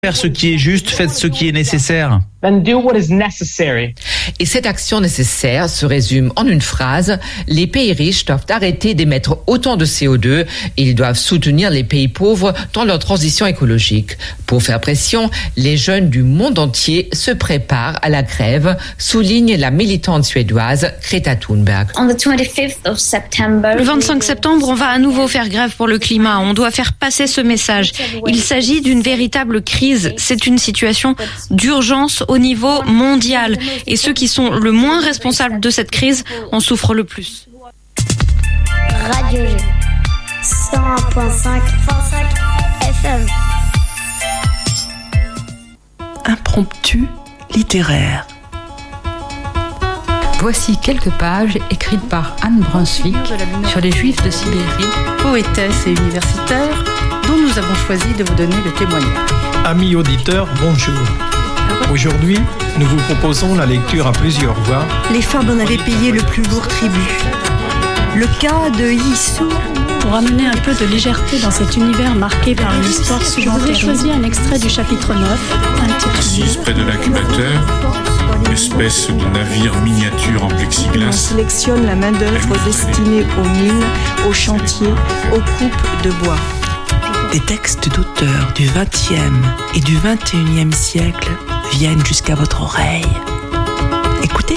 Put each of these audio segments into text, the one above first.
Faire ce qui est juste, faites ce qui est nécessaire. Then do what is necessary. Et cette action nécessaire se résume en une phrase. Les pays riches doivent arrêter d'émettre autant de CO2 et ils doivent soutenir les pays pauvres dans leur transition écologique. Pour faire pression, les jeunes du monde entier se préparent à la grève, souligne la militante suédoise Greta Thunberg. Le 25 septembre, on va à nouveau faire grève pour le climat. On doit faire passer ce message. Il s'agit d'une véritable crise. C'est une situation d'urgence au niveau mondial. Et ceux qui sont le moins responsables de cette crise en souffrent le plus. Radio G 101.5 FM. Impromptu littéraire. Voici quelques pages écrites par Anne Brunswick sur les Juifs de Sibérie, Poétesse et universitaire, dont nous avons choisi de vous donner le témoignage. Amis auditeurs, bonjour. Aujourd'hui, nous vous proposons la lecture à plusieurs voix. Les femmes en avaient payé le plus lourd tribut. Le cas de Yissou. Pour amener un peu de légèreté dans cet univers marqué par une histoire souvent terrible, je choisis un extrait du chapitre 9, intitulé Assise près de l'incubateur, espèce de navire miniature en plexiglas. On sélectionne la main-d'œuvre destinée aux mines, aux chantiers, aux coupes de bois. Des textes d'auteurs du XXe et du XXIe siècle viennent jusqu'à votre oreille. Écoutez.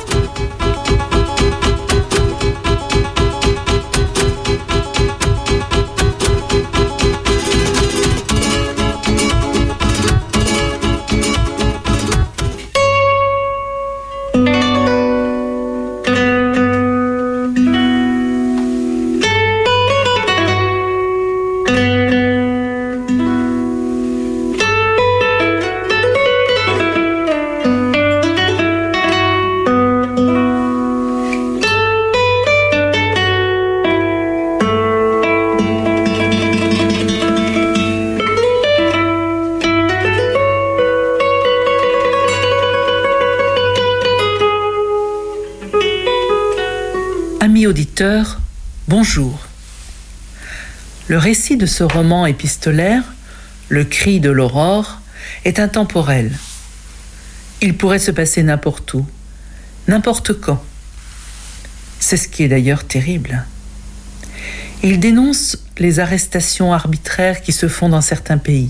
Amis auditeurs, bonjour. Le récit de ce roman épistolaire, Le cri de l'aurore, est intemporel. Il pourrait se passer n'importe où, n'importe quand. C'est ce qui est d'ailleurs terrible. Il dénonce les arrestations arbitraires qui se font dans certains pays.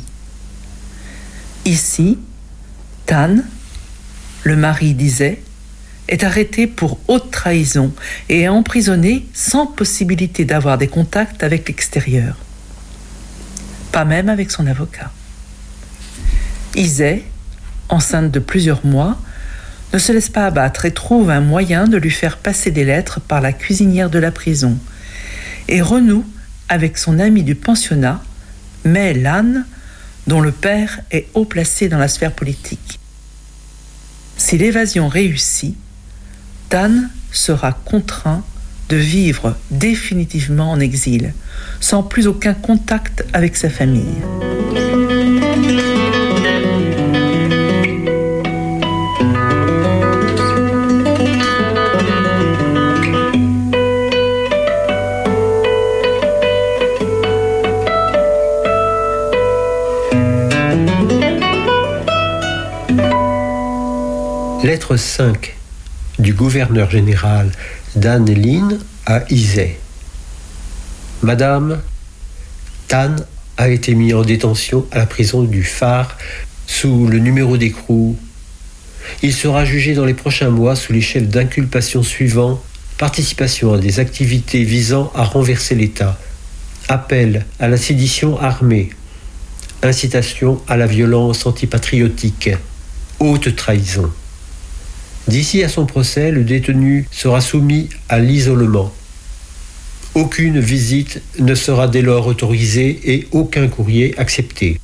Ici, Tan, le mari d'Isay, est arrêté pour haute trahison et est emprisonné sans possibilité d'avoir des contacts avec l'extérieur. Pas même avec son avocat. Isay, enceinte de plusieurs mois, ne se laisse pas abattre et trouve un moyen de lui faire passer des lettres par la cuisinière de la prison et renoue avec son ami du pensionnat, May Lan, dont le père est haut placé dans la sphère politique. Si l'évasion réussit, Tan sera contraint de vivre définitivement en exil, sans plus aucun contact avec sa famille. Lettre 5 du gouverneur général Dan Lin à Isay. Madame, Tan a été mis en détention à la prison du Phare sous le numéro d'écrou. Il sera jugé dans les prochains mois sous les chefs d'inculpation suivants: participation à des activités visant à renverser l'État, appel à la sédition armée, incitation à la violence antipatriotique, haute trahison. D'ici à son procès, le détenu sera soumis à l'isolement. Aucune visite ne sera dès lors autorisée et aucun courrier accepté.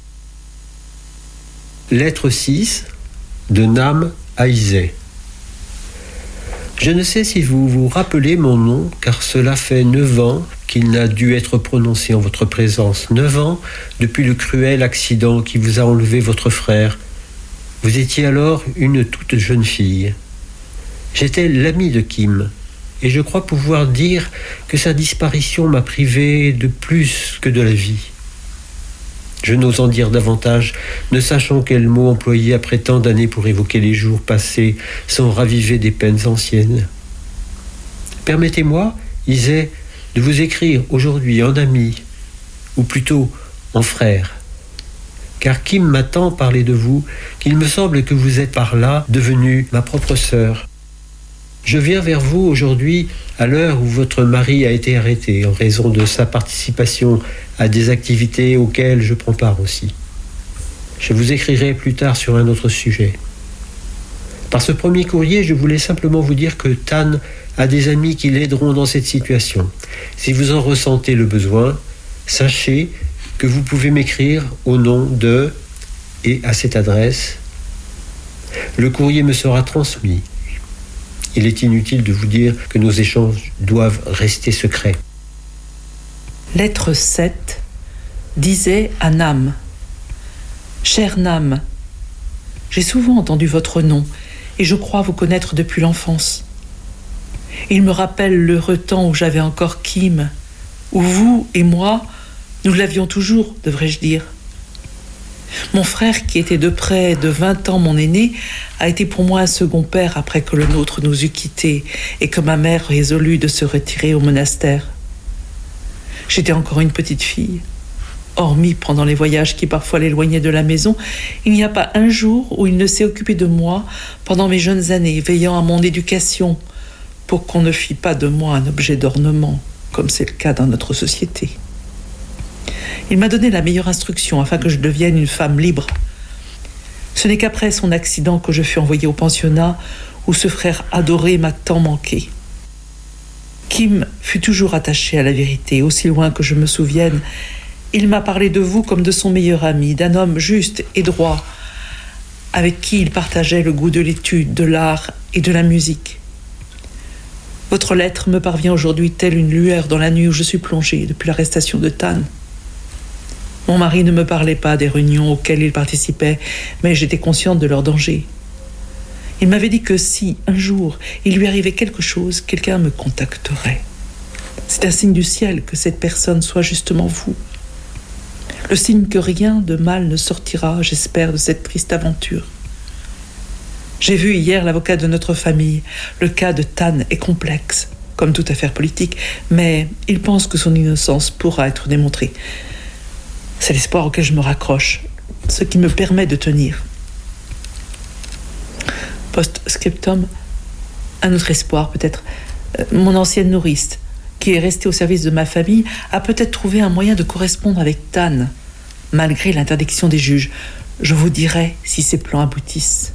Lettre 6 de Nam à Isay. Je ne sais si vous vous rappelez mon nom, car cela fait 9 ans qu'il n'a dû être prononcé en votre présence. 9 ans depuis le cruel accident qui vous a enlevé votre frère. Vous étiez alors une toute jeune fille. J'étais l'ami de Kim, et je crois pouvoir dire que sa disparition m'a privé de plus que de la vie. Je n'ose en dire davantage, ne sachant quel mot employer après tant d'années pour évoquer les jours passés sans raviver des peines anciennes. Permettez-moi, Isay, de vous écrire aujourd'hui en ami, ou plutôt en frère. Car Kim m'a tant parlé de vous qu'il me semble que vous êtes par là devenue ma propre sœur. Je viens vers vous aujourd'hui à l'heure où votre mari a été arrêté en raison de sa participation à des activités auxquelles je prends part aussi. Je vous écrirai plus tard sur un autre sujet. Par ce premier courrier, je voulais simplement vous dire que Tan a des amis qui l'aideront dans cette situation. Si vous en ressentez le besoin, sachez que vous pouvez m'écrire au nom de et à cette adresse. Le courrier me sera transmis. Il est inutile de vous dire que nos échanges doivent rester secrets. Lettre 7 disait à Nam. Cher Nam, j'ai souvent entendu votre nom et je crois vous connaître depuis l'enfance. Il me rappelle l'heureux temps où j'avais encore Kim, où vous et moi, nous l'avions toujours, devrais-je dire. Mon frère, qui était de près de 20 ans mon aîné, a été pour moi un second père après que le nôtre nous eut quittés et que ma mère résolut de se retirer au monastère. J'étais encore une petite fille. Hormis pendant les voyages qui parfois l'éloignaient de la maison, il n'y a pas un jour où il ne s'est occupé de moi pendant mes jeunes années, veillant à mon éducation, pour qu'on ne fît pas de moi un objet d'ornement, comme c'est le cas dans notre société. Il m'a donné la meilleure instruction afin que je devienne une femme libre. Ce n'est qu'après son accident que je fus envoyée au pensionnat où ce frère adoré m'a tant manqué. Kim fut toujours attaché à la vérité, aussi loin que je me souvienne. Il m'a parlé de vous comme de son meilleur ami, d'un homme juste et droit, avec qui il partageait le goût de l'étude, de l'art et de la musique. Votre lettre me parvient aujourd'hui telle une lueur dans la nuit où je suis plongée depuis l'arrestation de Tan. Mon mari ne me parlait pas des réunions auxquelles il participait, mais j'étais consciente de leur danger. Il m'avait dit que si, un jour, il lui arrivait quelque chose, quelqu'un me contacterait. C'est un signe du ciel que cette personne soit justement vous. Le signe que rien de mal ne sortira, j'espère, de cette triste aventure. J'ai vu hier l'avocat de notre famille. Le cas de Tan est complexe, comme toute affaire politique, mais il pense que son innocence pourra être démontrée. C'est l'espoir auquel je me raccroche, ce qui me permet de tenir. Post-scriptum, un autre espoir peut-être. Mon ancienne nourrice, qui est restée au service de ma famille, a peut-être trouvé un moyen de correspondre avec Tan, malgré l'interdiction des juges. Je vous dirai si ces plans aboutissent.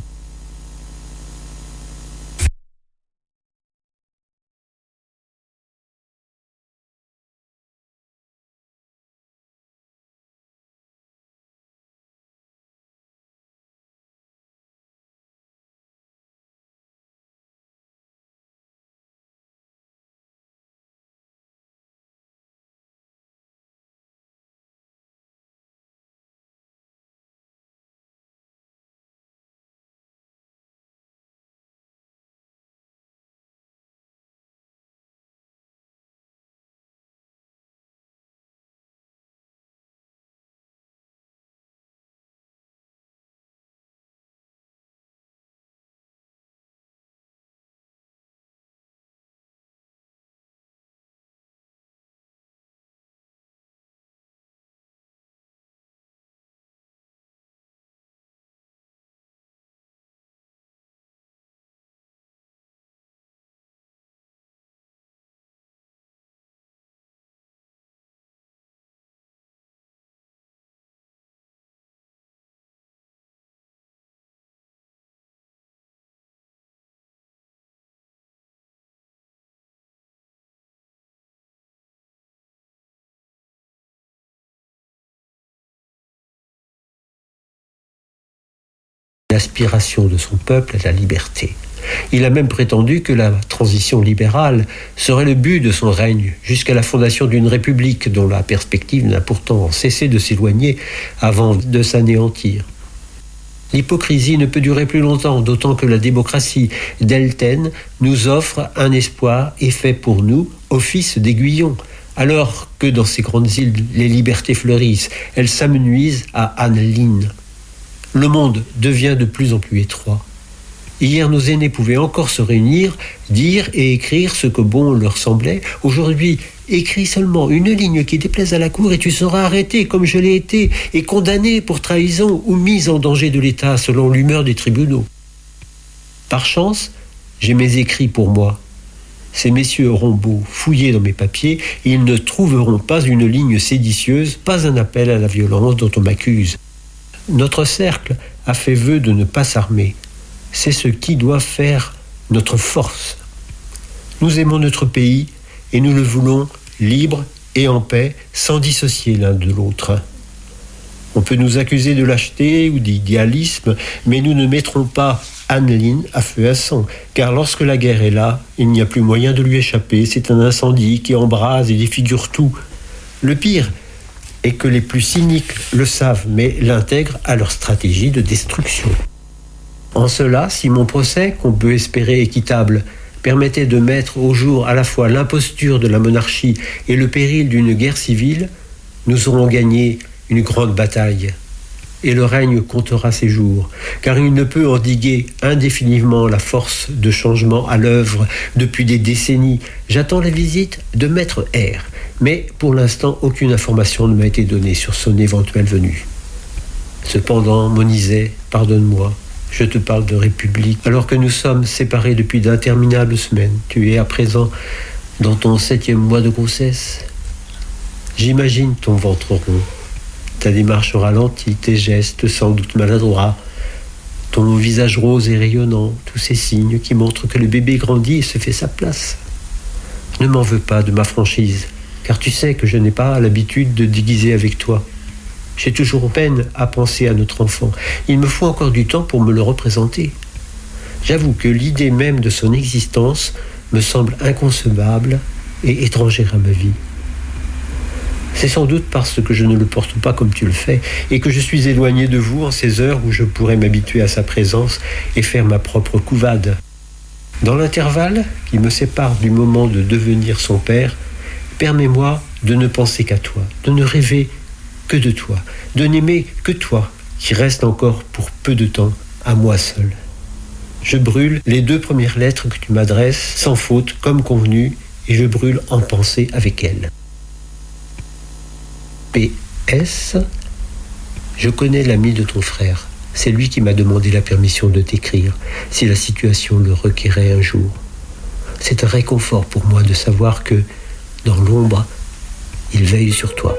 L'aspiration de son peuple à la liberté. Il a même prétendu que la transition libérale serait le but de son règne jusqu'à la fondation d'une république dont la perspective n'a pourtant cessé de s'éloigner avant de s'anéantir. L'hypocrisie ne peut durer plus longtemps, d'autant que la démocratie d'Elten nous offre un espoir et fait pour nous office d'aiguillon, Alors que dans ces grandes îles, les libertés fleurissent, elles s'amenuisent à Anne-Line. Le monde devient de plus en plus étroit. Hier, nos aînés pouvaient encore se réunir, dire et écrire ce que bon leur semblait. Aujourd'hui, écris seulement une ligne qui déplaise à la cour et tu seras arrêté comme je l'ai été et condamné pour trahison ou mise en danger de l'État selon l'humeur des tribunaux. Par chance, j'ai mes écrits pour moi. Ces messieurs auront beau fouiller dans mes papiers, ils ne trouveront pas une ligne séditieuse, pas un appel à la violence dont on m'accuse. Notre cercle a fait vœu de ne pas s'armer. C'est ce qui doit faire notre force. Nous aimons notre pays et nous le voulons libre et en paix, sans dissocier l'un de l'autre. On peut nous accuser de lâcheté ou d'idéalisme, mais nous ne mettrons pas Anne-Line à feu à sang, car lorsque la guerre est là, il n'y a plus moyen de lui échapper. C'est un incendie qui embrase et défigure tout. Le pire est que les plus cyniques le savent, mais l'intègrent à leur stratégie de destruction. En cela, si mon procès, qu'on peut espérer équitable, permettait de mettre au jour à la fois l'imposture de la monarchie et le péril d'une guerre civile, nous aurons gagné une grande bataille. Et le règne comptera ses jours, car il ne peut endiguer indéfiniment la force de changement à l'œuvre depuis des décennies. J'attends la visite de Maître R, mais pour l'instant, aucune information ne m'a été donnée sur son éventuelle venue. Cependant, Monizet, pardonne-moi, je te parle de République, alors que nous sommes séparés depuis d'interminables semaines. Tu es à présent dans ton 7e mois de grossesse. J'imagine ton ventre rond, ta démarche ralentie, tes gestes sans doute maladroits, ton visage rose et rayonnant, tous ces signes qui montrent que le bébé grandit et se fait sa place. Ne m'en veux pas de ma franchise, car tu sais que je n'ai pas l'habitude de déguiser avec toi. J'ai toujours peine à penser à notre enfant. Il me faut encore du temps pour me le représenter. J'avoue que l'idée même de son existence me semble inconcevable et étrangère à ma vie. C'est sans doute parce que je ne le porte pas comme tu le fais et que je suis éloigné de vous en ces heures où je pourrais m'habituer à sa présence et faire ma propre couvade. Dans l'intervalle qui me sépare du moment de devenir son père, permets-moi de ne penser qu'à toi, de ne rêver que de toi, de n'aimer que toi, qui reste encore pour peu de temps à moi seul. Je brûle les 2 premières lettres que tu m'adresses, sans faute, comme convenu, et je brûle en pensée avec elles. P.S. Je connais l'ami de ton frère. C'est lui qui m'a demandé la permission de t'écrire, si la situation le requérait un jour. C'est un réconfort pour moi de savoir que, dans l'ombre, il veille sur toi.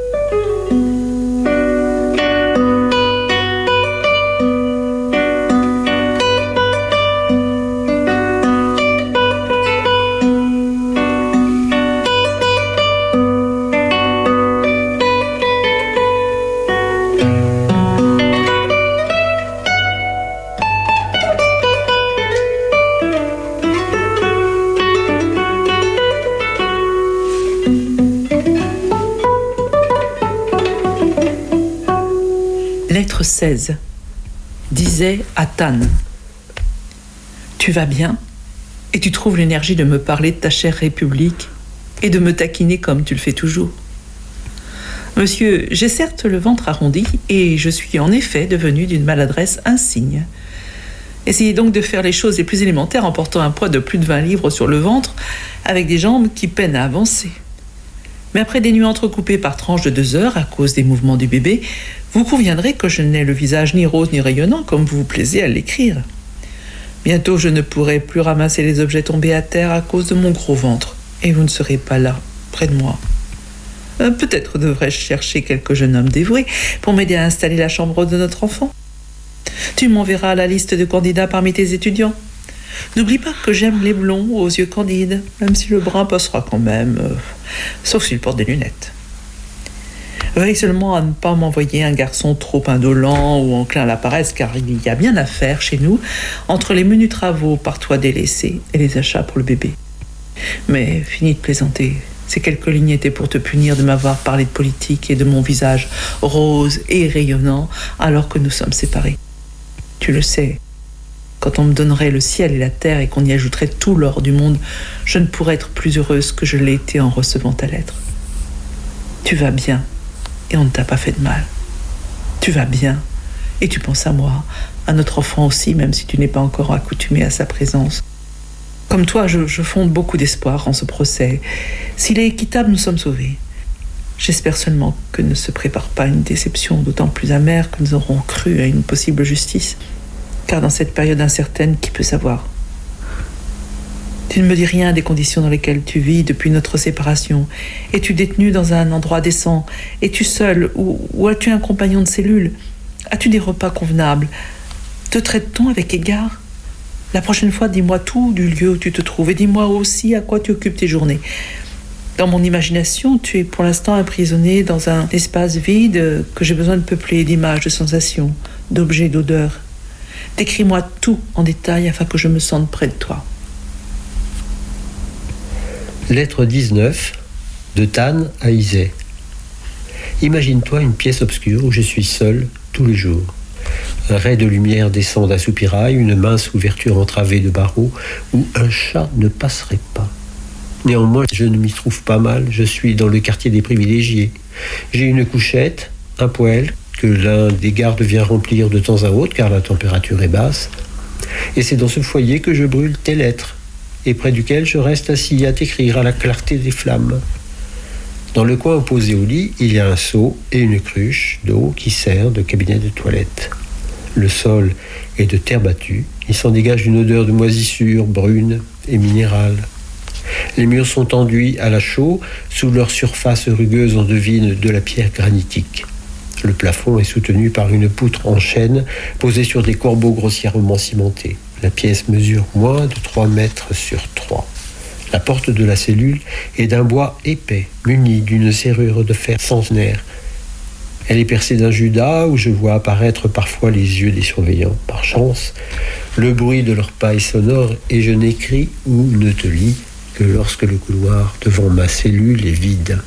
Lettre 16. Disait à Tan. Tu vas bien et tu trouves l'énergie de me parler de ta chère République et de me taquiner comme tu le fais toujours. Monsieur, j'ai certes le ventre arrondi et je suis en effet devenu d'une maladresse insigne. Essayez donc de faire les choses les plus élémentaires en portant un poids de plus de 20 livres sur le ventre avec des jambes qui peinent à avancer. Mais après des nuits entrecoupées par tranches de 2 heures à cause des mouvements du bébé, vous conviendrez que je n'ai le visage ni rose ni rayonnant comme vous vous plaisez à l'écrire. Bientôt, je ne pourrai plus ramasser les objets tombés à terre à cause de mon gros ventre, et vous ne serez pas là, près de moi. Peut-être devrais-je chercher quelques jeunes hommes dévoués pour m'aider à installer la chambre de notre enfant. Tu m'enverras la liste de candidats parmi tes étudiants. N'oublie pas que j'aime les blonds aux yeux candides, même si le brun passera quand même, sauf s'il porte des lunettes. Veille seulement à ne pas m'envoyer un garçon trop indolent ou enclin à la paresse, car il y a bien à faire chez nous entre les menus travaux par toi délaissés et les achats pour le bébé. Mais fini de plaisanter. Ces quelques lignes étaient pour te punir de m'avoir parlé de politique et de mon visage rose et rayonnant alors que nous sommes séparés. Tu le sais, quand on me donnerait le ciel et la terre et qu'on y ajouterait tout l'or du monde, je ne pourrais être plus heureuse que je l'ai été en recevant ta lettre. Tu vas bien et on ne t'a pas fait de mal. Tu vas bien et tu penses à moi, à notre enfant aussi, même si tu n'es pas encore accoutumé à sa présence. Comme toi, je fonde beaucoup d'espoir en ce procès. S'il est équitable, nous sommes sauvés. J'espère seulement que ne se prépare pas une déception d'autant plus amère que nous aurons cru à une possible justice. Car dans cette période incertaine, qui peut savoir ? Tu ne me dis rien des conditions dans lesquelles tu vis depuis notre séparation. Es-tu détenu dans un endroit décent ? Es-tu seul ou as-tu un compagnon de cellule ? As-tu des repas convenables ? Te traite-t-on avec égard ? La prochaine fois, dis-moi tout du lieu où tu te trouves et dis-moi aussi à quoi tu occupes tes journées. Dans mon imagination, tu es pour l'instant emprisonné dans un espace vide que j'ai besoin de peupler d'images, de sensations, d'objets, d'odeurs. Décris-moi tout en détail afin que je me sente près de toi. Lettre 19 de Tan à Isay. Imagine-toi une pièce obscure où je suis seul tous les jours. Un ray de lumière descend d'un soupirail, une mince ouverture entravée de barreaux où un chat ne passerait pas. Néanmoins, je ne m'y trouve pas mal, je suis dans le quartier des privilégiés. J'ai une couchette, un poêle que l'un des gardes vient remplir de temps à autre car la température est basse. Et c'est dans ce foyer que je brûle tes lettres et près duquel je reste assis à t'écrire à la clarté des flammes. Dans le coin opposé au lit, il y a un seau et une cruche d'eau qui sert de cabinet de toilette. Le sol est de terre battue, il s'en dégage une odeur de moisissure brune et minérale. Les murs sont enduits à la chaux, sous leur surface rugueuse on devine de la pierre granitique. Le plafond est soutenu par une poutre en chêne posée sur des corbeaux grossièrement cimentés. La pièce mesure moins de 3 mètres sur 3. La porte de la cellule est d'un bois épais, munie d'une serrure de fer centenaire. Elle est percée d'un judas où je vois apparaître parfois les yeux des surveillants. Par chance, le bruit de leurs pas est sonore et je n'écris ou ne te lis que lorsque le couloir devant ma cellule est vide.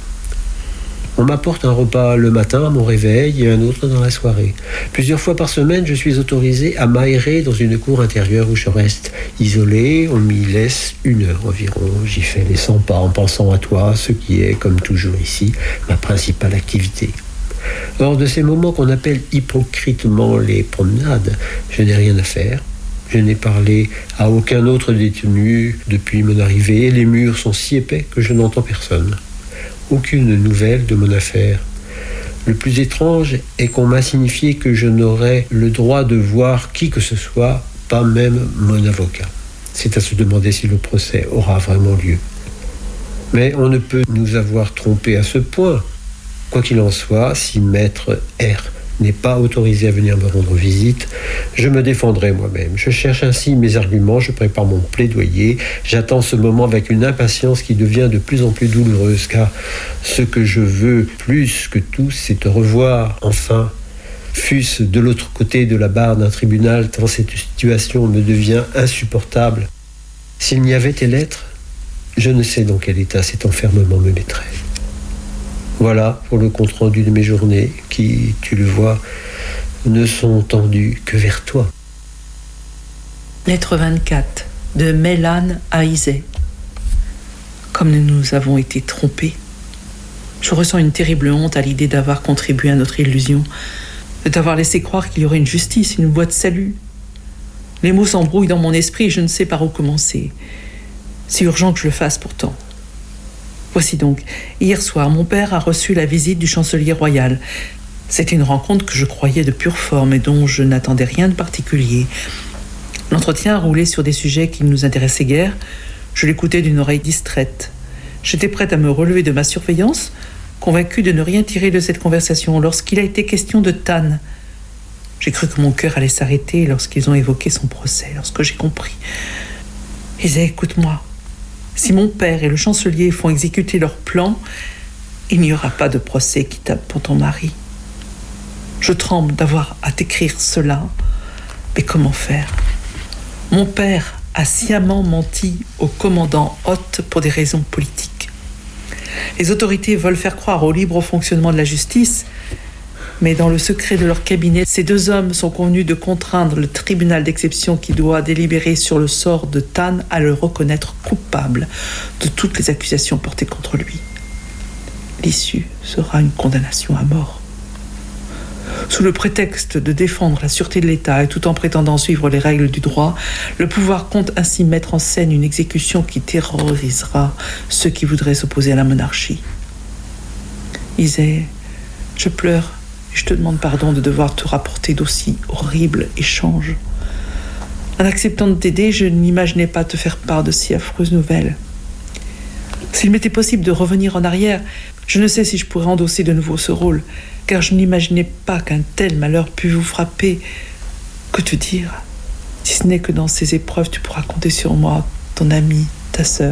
On m'apporte un repas le matin à mon réveil et un autre dans la soirée. Plusieurs fois par semaine, je suis autorisé à m'aérer dans une cour intérieure où je reste isolé. On m'y laisse 1 heure environ. J'y fais les 100 pas en pensant à toi, ce qui est, comme toujours ici, ma principale activité. Hors de ces moments qu'on appelle hypocritement les promenades, je n'ai rien à faire. Je n'ai parlé à aucun autre détenu depuis mon arrivée. Les murs sont si épais que je n'entends personne. Aucune nouvelle de mon affaire. Le plus étrange est qu'on m'a signifié que je n'aurais le droit de voir qui que ce soit, pas même mon avocat. C'est à se demander si le procès aura vraiment lieu. Mais on ne peut nous avoir trompés à ce point. Quoi qu'il en soit, si maître R n'est pas autorisé à venir me rendre visite, je me défendrai moi-même. Je cherche ainsi mes arguments, je prépare mon plaidoyer, j'attends ce moment avec une impatience qui devient de plus en plus douloureuse, car ce que je veux plus que tout, c'est te revoir, enfin, fût-ce de l'autre côté de la barre d'un tribunal, tant cette situation me devient insupportable. S'il n'y avait tes lettres, je ne sais dans quel état cet enfermement me mettrait. Voilà pour le compte-rendu de mes journées qui, tu le vois, ne sont tendues que vers toi. Lettre 24 de Mélane à Isay. Comme nous nous avons été trompés, je ressens une terrible honte à l'idée d'avoir contribué à notre illusion, de t'avoir laissé croire qu'il y aurait une justice, une voie de salut. Les mots s'embrouillent dans mon esprit et je ne sais par où commencer. C'est urgent que je le fasse pourtant. Voici donc, hier soir, mon père a reçu la visite du chancelier royal. C'était une rencontre que je croyais de pure forme et dont je n'attendais rien de particulier. L'entretien roulait sur des sujets qui ne nous intéressaient guère. Je l'écoutais d'une oreille distraite. J'étais prête à me relever de ma surveillance, convaincue de ne rien tirer de cette conversation lorsqu'il a été question de Tan. J'ai cru que mon cœur allait s'arrêter lorsqu'ils ont évoqué son procès, lorsque j'ai compris. Isay, écoute-moi. Si mon père et le chancelier font exécuter leur plan, il n'y aura pas de procès équitable pour ton mari. Je tremble d'avoir à t'écrire cela, mais comment faire ? Mon père a sciemment menti au commandant Hoth pour des raisons politiques. Les autorités veulent faire croire au libre fonctionnement de la justice, mais dans le secret de leur cabinet, ces 2 hommes sont convenus de contraindre le tribunal d'exception qui doit délibérer sur le sort de Tan à le reconnaître coupable de toutes les accusations portées contre lui. L'issue sera une condamnation à mort. Sous le prétexte de défendre la sûreté de l'État et tout en prétendant suivre les règles du droit, le pouvoir compte ainsi mettre en scène une exécution qui terrorisera ceux qui voudraient s'opposer à la monarchie. Isée, je pleure et je te demande pardon de devoir te rapporter d'aussi horribles échanges. En acceptant de t'aider, je n'imaginais pas te faire part de si affreuses nouvelles. S'il m'était possible de revenir en arrière, je ne sais si je pourrais endosser de nouveau ce rôle, car je n'imaginais pas qu'un tel malheur pût vous frapper. Que te dire ? Si ce n'est que dans ces épreuves, tu pourras compter sur moi, ton amie, ta sœur.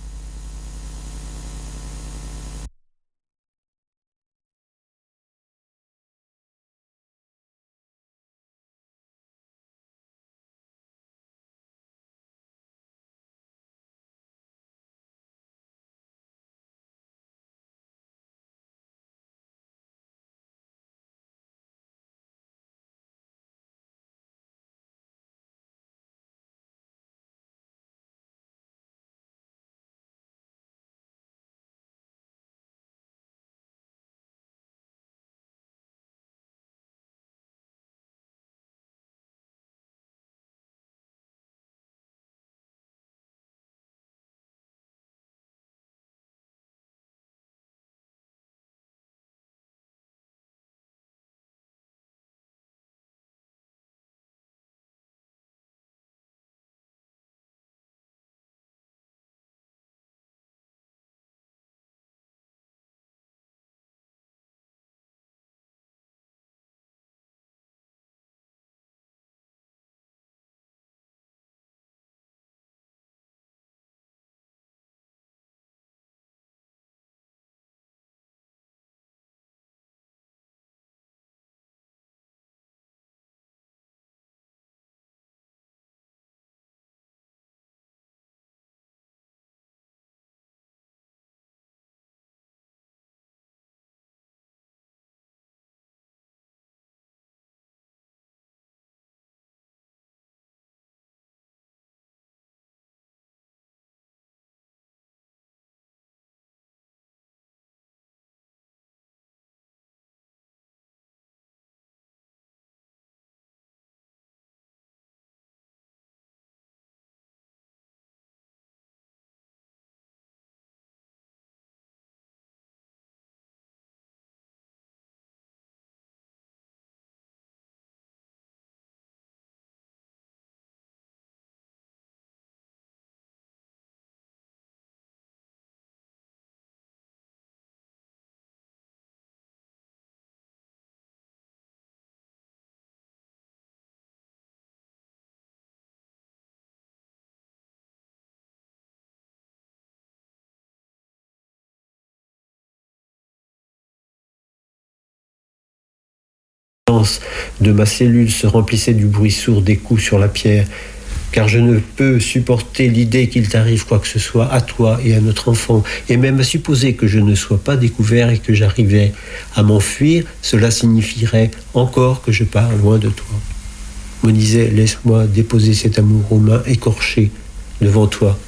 De ma cellule se remplissait du bruit sourd des coups sur la pierre, car je ne peux supporter l'idée qu'il t'arrive quoi que ce soit à toi et à notre enfant, et même à supposer que je ne sois pas découvert et que j'arrivais à m'enfuir, cela signifierait encore que je pars loin de toi. Monisée, laisse-moi déposer cet amour aux mains écorchées devant toi.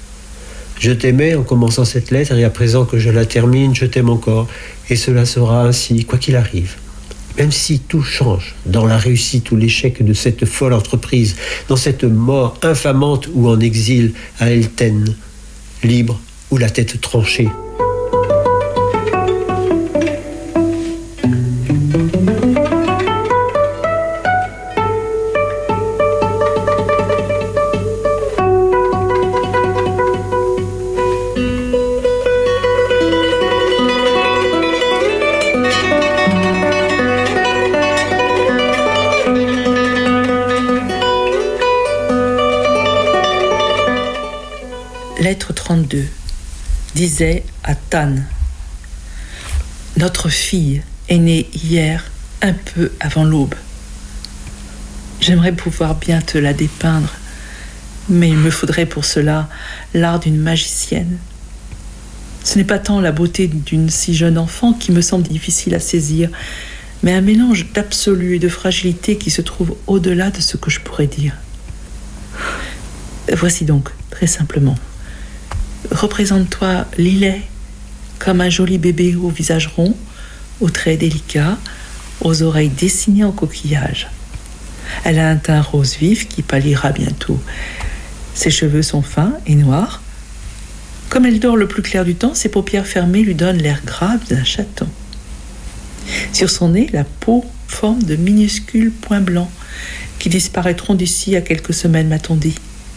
Je t'aimais en commençant cette lettre, et à présent que je la termine, je t'aime encore, et cela sera ainsi, quoi qu'il arrive. Même si tout change, dans la réussite ou l'échec de cette folle entreprise, dans cette mort infamante ou en exil à Elten, libre ou la tête tranchée. Lettre 32. Disait à Tan. Notre fille est née hier, un peu avant l'aube. J'aimerais pouvoir bien te la dépeindre, mais il me faudrait pour cela l'art d'une magicienne. Ce n'est pas tant la beauté d'une si jeune enfant qui me semble difficile à saisir, mais un mélange d'absolu et de fragilité qui se trouve au-delà de ce que je pourrais dire. Voici donc, très simplement. Représente-toi Lillet, comme un joli bébé au visage rond, aux traits délicats, aux oreilles dessinées en coquillage. Elle a un teint rose vif qui pâlira bientôt. Ses cheveux sont fins et noirs. Comme elle dort le plus clair du temps, ses paupières fermées lui donnent l'air grave d'un chaton. Sur son nez, la peau forme de minuscules points blancs qui disparaîtront d'ici à quelques semaines, m'a-t-on dit.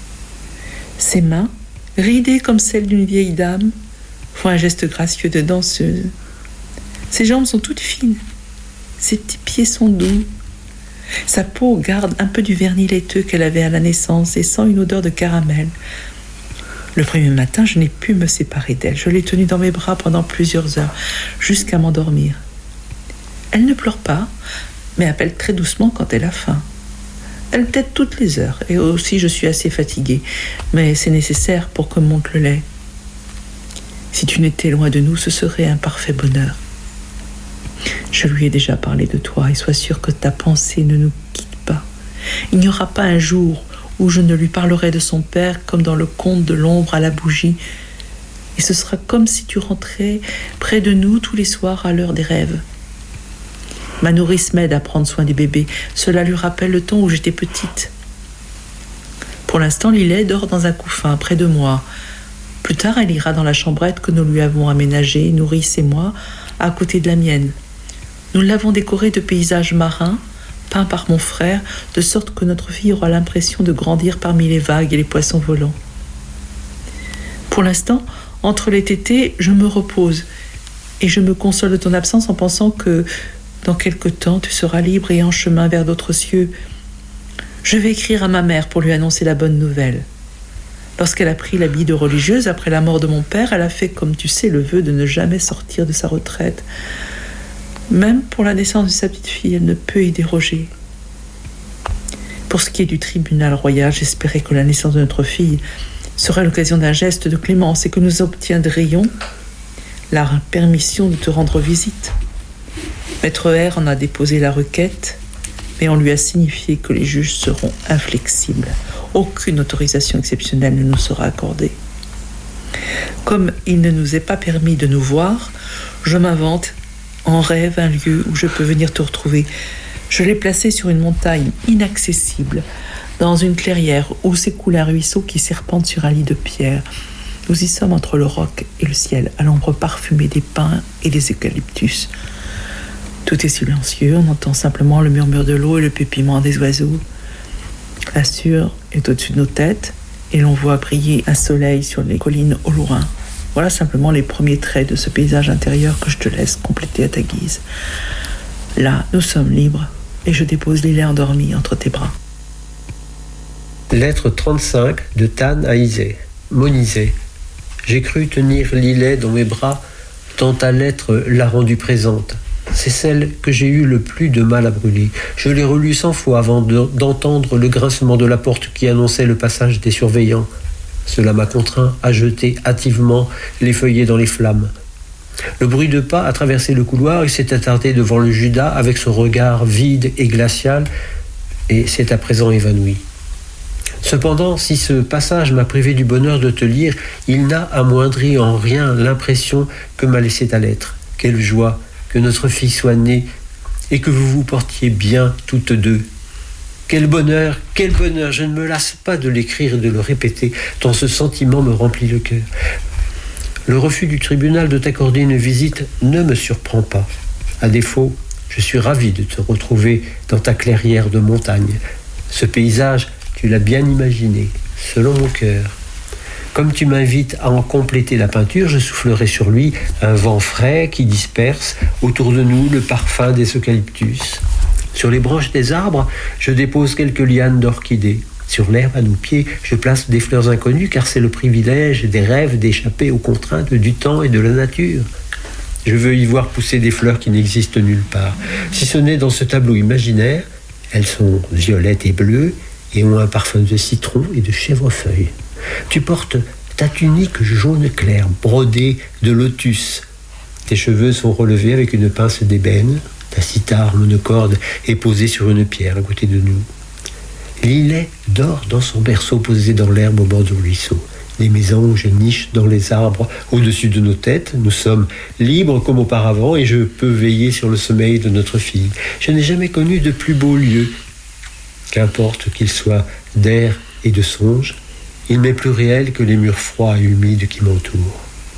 Ses mains, ridées comme celles d'une vieille dame, font un geste gracieux de danseuse. Ses jambes sont toutes fines. Ses petits pieds sont doux. Sa peau garde un peu du vernis laiteux qu'elle avait à la naissance et sent une odeur de caramel. Le premier matin, je n'ai pu me séparer d'elle. Je l'ai tenue dans mes bras pendant plusieurs heures, jusqu'à m'endormir. Elle ne pleure pas, mais appelle très doucement quand elle a faim. Elle tète toutes les heures, et aussi je suis assez fatiguée, mais c'est nécessaire pour que monte le lait. Si tu n'étais loin de nous, ce serait un parfait bonheur. Je lui ai déjà parlé de toi, et sois sûr que ta pensée ne nous quitte pas. Il n'y aura pas un jour où je ne lui parlerai de son père comme dans le conte de l'ombre à la bougie, et ce sera comme si tu rentrais près de nous tous les soirs à l'heure des rêves. Ma nourrice m'aide à prendre soin du bébé. Cela lui rappelle le temps où j'étais petite. Pour l'instant, Lilet dort dans un couffin près de moi. Plus tard, elle ira dans la chambrette que nous lui avons aménagée, nourrice et moi, à côté de la mienne. Nous l'avons décorée de paysages marins, peints par mon frère, de sorte que notre fille aura l'impression de grandir parmi les vagues et les poissons volants. Pour l'instant, entre les tétés, je me repose et je me console de ton absence en pensant que dans quelque temps, tu seras libre et en chemin vers d'autres cieux. Je vais écrire à ma mère pour lui annoncer la bonne nouvelle. Lorsqu'elle a pris l'habit de religieuse après la mort de mon père, elle a fait, comme tu sais, le vœu de ne jamais sortir de sa retraite. Même pour la naissance de sa petite fille, elle ne peut y déroger. Pour ce qui est du tribunal royal, j'espérais que la naissance de notre fille serait l'occasion d'un geste de clémence et que nous obtiendrions la permission de te rendre visite. Maître R en a déposé la requête, mais on lui a signifié que les juges seront inflexibles. Aucune autorisation exceptionnelle ne nous sera accordée. Comme il ne nous est pas permis de nous voir, je m'invente en rêve un lieu où je peux venir te retrouver. Je l'ai placé sur une montagne inaccessible, dans une clairière où s'écoule un ruisseau qui serpente sur un lit de pierre. Nous y sommes entre le roc et le ciel, à l'ombre parfumée des pins et des eucalyptus. Tout est silencieux, on entend simplement le murmure de l'eau et le pépiment des oiseaux. La Sûre est au-dessus de nos têtes et l'on voit briller un soleil sur les collines au loin. Voilà simplement les premiers traits de ce paysage intérieur que je te laisse compléter à ta guise. Là, nous sommes libres et je dépose Lilet endormi entre tes bras. Lettre 35 de Tan à Isay. Monisay. J'ai cru tenir Lilet dans mes bras tant ta lettre l'a rendue présente. C'est celle que j'ai eu le plus de mal à brûler. Je l'ai relue 100 fois avant d'entendre le grincement de la porte qui annonçait le passage des surveillants. Cela m'a contraint à jeter hâtivement les feuillets dans les flammes. Le bruit de pas a traversé le couloir et s'est attardé devant le Judas avec son regard vide et glacial et s'est à présent évanoui. Cependant, si ce passage m'a privé du bonheur de te lire, il n'a amoindri en rien l'impression que m'a laissée ta lettre. Quelle joie que notre fille soit née et que vous vous portiez bien toutes deux. Quel bonheur, je ne me lasse pas de l'écrire et de le répéter, tant ce sentiment me remplit le cœur. Le refus du tribunal de t'accorder une visite ne me surprend pas. À défaut, je suis ravi de te retrouver dans ta clairière de montagne. Ce paysage, tu l'as bien imaginé, selon mon cœur. Comme tu m'invites à en compléter la peinture, je soufflerai sur lui un vent frais qui disperse autour de nous le parfum des eucalyptus. Sur les branches des arbres, je dépose quelques lianes d'orchidées. Sur l'herbe à nos pieds, je place des fleurs inconnues car c'est le privilège des rêves d'échapper aux contraintes du temps et de la nature. Je veux y voir pousser des fleurs qui n'existent nulle part. Si ce n'est dans ce tableau imaginaire, elles sont violettes et bleues et ont un parfum de citron et de chèvrefeuille. Tu portes ta tunique jaune clair, brodée de lotus. Tes cheveux sont relevés avec une pince d'ébène. Ta cithare monocorde est posée sur une pierre à côté de nous. Lilet dort dans son berceau posé dans l'herbe au bord du ruisseau. Les mésanges nichent dans les arbres au-dessus de nos têtes. Nous sommes libres comme auparavant et je peux veiller sur le sommeil de notre fille. Je n'ai jamais connu de plus beau lieu. Qu'importe qu'il soit d'air et de songe, il m'est plus réel que les murs froids et humides qui m'entourent.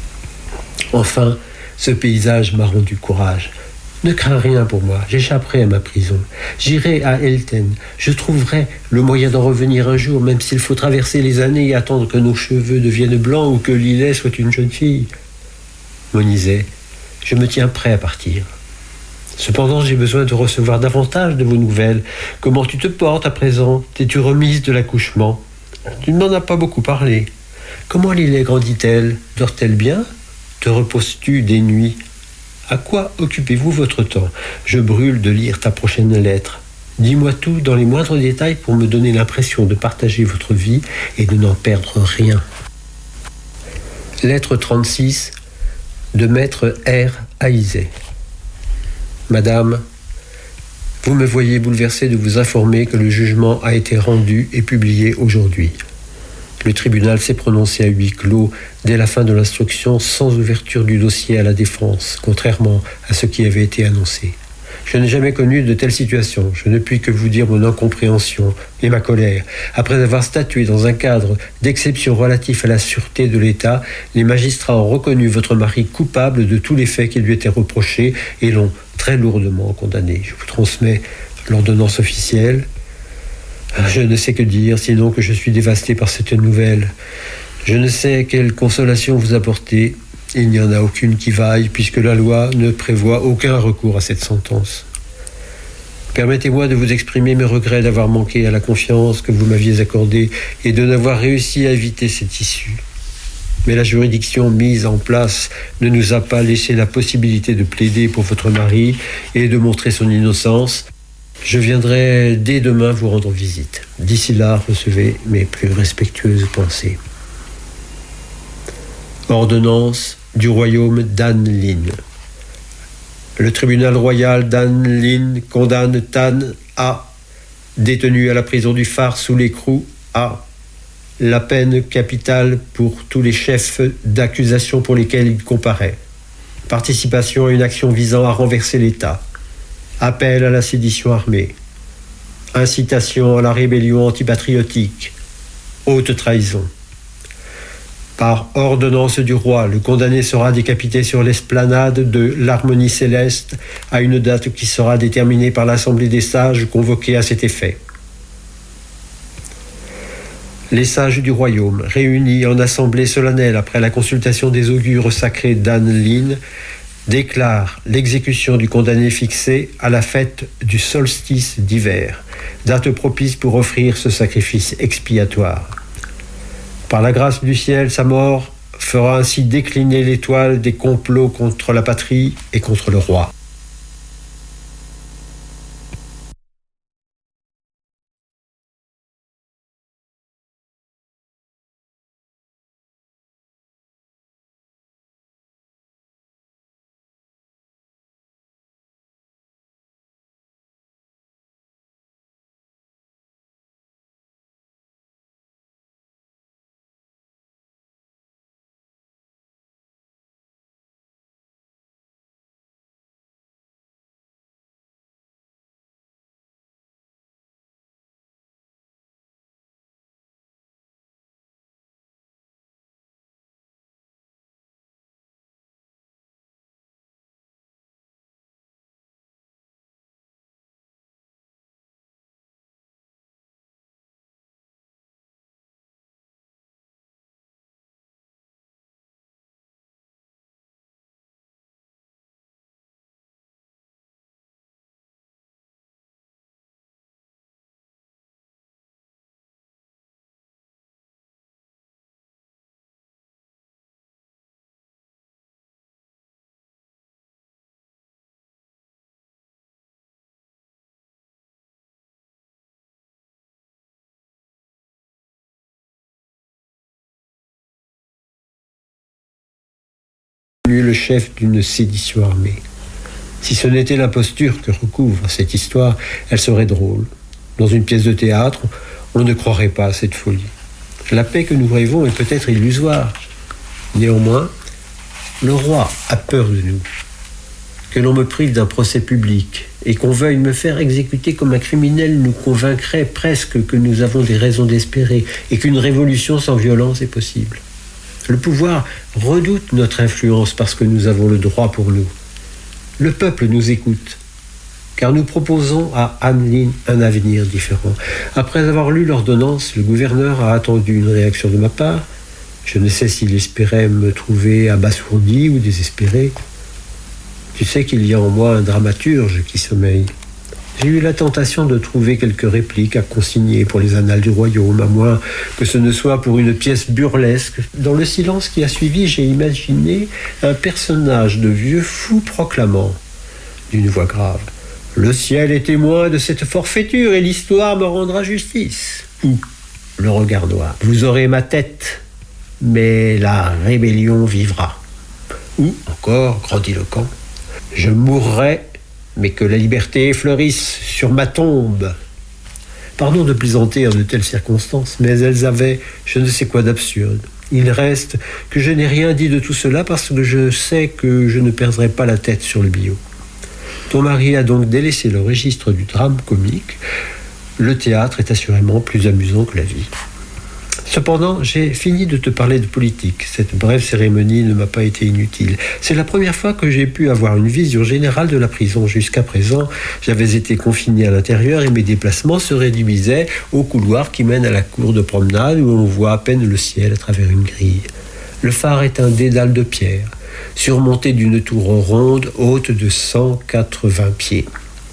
Enfin, ce paysage m'a rendu courage. Ne crains rien pour moi, j'échapperai à ma prison. J'irai à Elten, je trouverai le moyen d'en revenir un jour, même s'il faut traverser les années et attendre que nos cheveux deviennent blancs ou que Lillet soit une jeune fille. Monisset, je me tiens prêt à partir. Cependant, j'ai besoin de recevoir davantage de vos nouvelles. Comment tu te portes à présent? T'es-tu remise de l'accouchement? Tu ne m'en as pas beaucoup parlé. Comment Lillet grandit-elle? Dort-elle bien? Te reposes-tu des nuits? À quoi occupez-vous votre temps? Je brûle de lire ta prochaine lettre. Dis-moi tout dans les moindres détails pour me donner l'impression de partager votre vie et de n'en perdre rien. Lettre 36 de Maître R. à Izet. Madame, vous me voyez bouleversé de vous informer que le jugement a été rendu et publié aujourd'hui. Le tribunal s'est prononcé à huis clos dès la fin de l'instruction sans ouverture du dossier à la défense, contrairement à ce qui avait été annoncé. Je n'ai jamais connu de telle situation. Je ne puis que vous dire mon incompréhension et ma colère. Après avoir statué dans un cadre d'exception relatif à la sûreté de l'État, les magistrats ont reconnu votre mari coupable de tous les faits qui lui étaient reprochés et l'ont très lourdement condamné. Je vous transmets l'ordonnance officielle. Je ne sais que dire, sinon que je suis dévasté par cette nouvelle. Je ne sais quelle consolation vous apporter. Il n'y en a aucune qui vaille, puisque la loi ne prévoit aucun recours à cette sentence. Permettez-moi de vous exprimer mes regrets d'avoir manqué à la confiance que vous m'aviez accordée et de n'avoir réussi à éviter cette issue. Mais la juridiction mise en place ne nous a pas laissé la possibilité de plaider pour votre mari et de montrer son innocence. Je viendrai dès demain vous rendre visite. D'ici là, recevez mes plus respectueuses pensées. Ordonnance du royaume d'An-Lin. Le tribunal royal d'An-Lin condamne Tan A, détenu à la prison du phare sous l'écrou, à la peine capitale pour tous les chefs d'accusation pour lesquels il comparaît. Participation à une action visant à renverser l'État. Appel à la sédition armée, incitation à la rébellion antipatriotique, haute trahison. Par ordonnance du roi, le condamné sera décapité sur l'esplanade de l'Harmonie céleste à une date qui sera déterminée par l'Assemblée des sages convoquée à cet effet. Les sages du royaume, réunis en assemblée solennelle après la consultation des augures sacrés d'An-Lin, déclare l'exécution du condamné fixée à la fête du solstice d'hiver, date propice pour offrir ce sacrifice expiatoire. Par la grâce du ciel, sa mort fera ainsi décliner l'étoile des complots contre la patrie et contre le roi. Le chef d'une sédition armée. Si ce n'était l'imposture que recouvre cette histoire, elle serait drôle. Dans une pièce de théâtre, on ne croirait pas à cette folie. La paix que nous rêvons est peut-être illusoire. Néanmoins, le roi a peur de nous. Que l'on me prive d'un procès public et qu'on veuille me faire exécuter comme un criminel nous convaincrait presque que nous avons des raisons d'espérer et qu'une révolution sans violence est possible. Le pouvoir redoute notre influence parce que nous avons le droit pour nous. Le peuple nous écoute, car nous proposons à Anh Linh un avenir différent. Après avoir lu l'ordonnance, le gouverneur a attendu une réaction de ma part. Je ne sais s'il espérait me trouver abasourdi ou désespéré. Tu sais qu'il y a en moi un dramaturge qui sommeille. J'ai eu la tentation de trouver quelques répliques à consigner pour les annales du royaume, à moins que ce ne soit pour une pièce burlesque. Dans le silence qui a suivi, j'ai imaginé un personnage de vieux fou proclamant, d'une voix grave, « Le ciel est témoin de cette forfaiture et l'histoire me rendra justice. » Ou, le regard noir, « Vous aurez ma tête, mais la rébellion vivra. » Ou, encore, grandiloquent, « Je mourrai, mais que la liberté fleurisse sur ma tombe. » Pardon de plaisanter en de telles circonstances, mais elles avaient je ne sais quoi d'absurde. Il reste que je n'ai rien dit de tout cela parce que je sais que je ne perdrai pas la tête sur le billot. Ton mari a donc délaissé le registre du drame comique. Le théâtre est assurément plus amusant que la vie. Cependant, j'ai fini de te parler de politique. Cette brève cérémonie ne m'a pas été inutile. C'est la première fois que j'ai pu avoir une vision générale de la prison. Jusqu'à présent, j'avais été confiné à l'intérieur et mes déplacements se réduisaient au couloir qui mène à la cour de promenade où on voit à peine le ciel à travers une grille. Le phare est un dédale de pierre, surmonté d'une tour ronde haute de 180 pieds.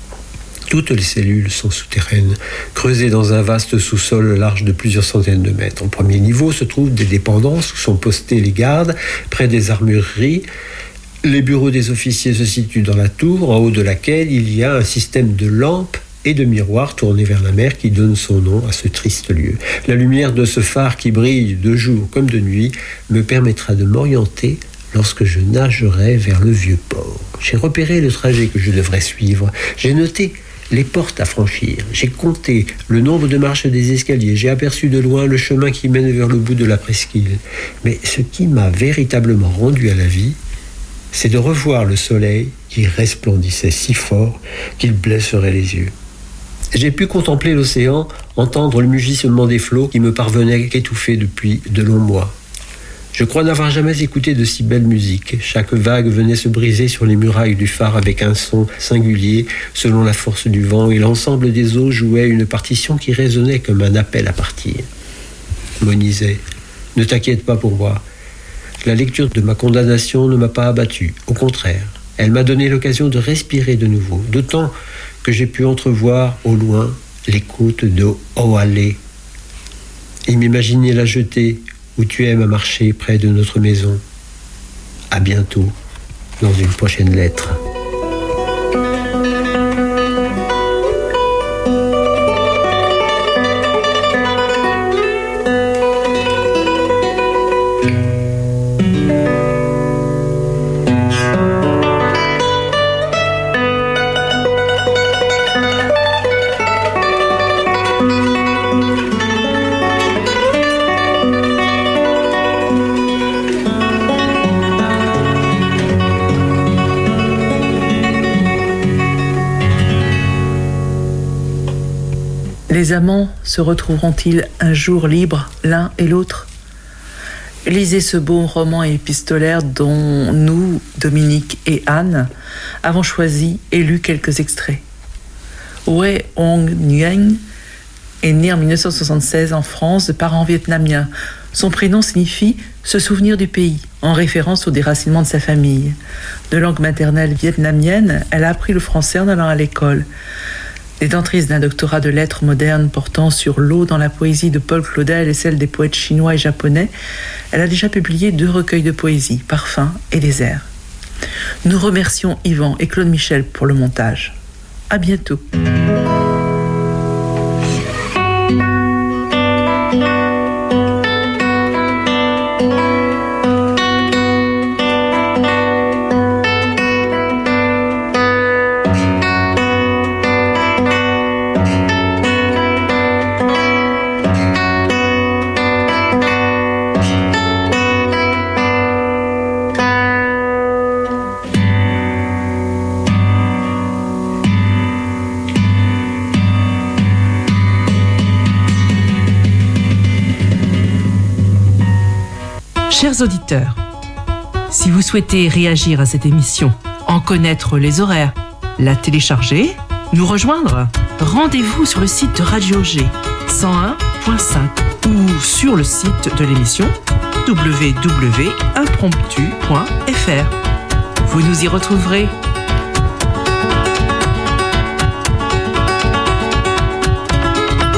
Toutes les cellules sont souterraines, creusées dans un vaste sous-sol large de plusieurs centaines de mètres. Au premier niveau se trouvent des dépendances où sont postés les gardes, près des armureries. Les bureaux des officiers se situent dans la tour, en haut de laquelle il y a un système de lampes et de miroirs tournés vers la mer qui donne son nom à ce triste lieu. La lumière de ce phare qui brille de jour comme de nuit me permettra de m'orienter lorsque je nagerai vers le vieux port. J'ai repéré le trajet que je devrais suivre. J'ai noté les portes à franchir. J'ai compté le nombre de marches des escaliers. J'ai aperçu de loin le chemin qui mène vers le bout de la presqu'île. Mais ce qui m'a véritablement rendu à la vie, c'est de revoir le soleil qui resplendissait si fort qu'il blesserait les yeux. J'ai pu contempler l'océan, entendre le mugissement des flots qui me parvenait qu'étouffé depuis de longs mois. Je crois n'avoir jamais écouté de si belle musique. Chaque vague venait se briser sur les murailles du phare avec un son singulier selon la force du vent et l'ensemble des eaux jouait une partition qui résonnait comme un appel à partir. Monisait, ne t'inquiète pas pour moi. La lecture de ma condamnation ne m'a pas abattu. Au contraire, elle m'a donné l'occasion de respirer de nouveau, d'autant que j'ai pu entrevoir au loin les côtes de Oalé et m'imaginer la jetée où tu aimes à marcher près de notre maison. À bientôt, dans une prochaine lettre. Les amants se retrouveront-ils un jour libres l'un et l'autre ? Lisez ce beau roman épistolaire dont nous, Dominique et Anne, avons choisi et lu quelques extraits. Oe Ong Nguyen est né en 1976 en France de parents vietnamiens. Son prénom signifie « se souvenir du pays », en référence au déracinement de sa famille. De langue maternelle vietnamienne, elle a appris le français en allant à l'école. Détentrice d'un doctorat de lettres modernes portant sur l'eau dans la poésie de Paul Claudel et celle des poètes chinois et japonais, elle a déjà publié 2 recueils de poésie, Parfums et Désert. Nous remercions Yvan et Claude Michel pour le montage. À bientôt. Chers auditeurs, si vous souhaitez réagir à cette émission, en connaître les horaires, la télécharger, nous rejoindre, rendez-vous sur le site de Radio G 101.5 ou sur le site de l'émission www.impromptu.fr. Vous nous y retrouverez.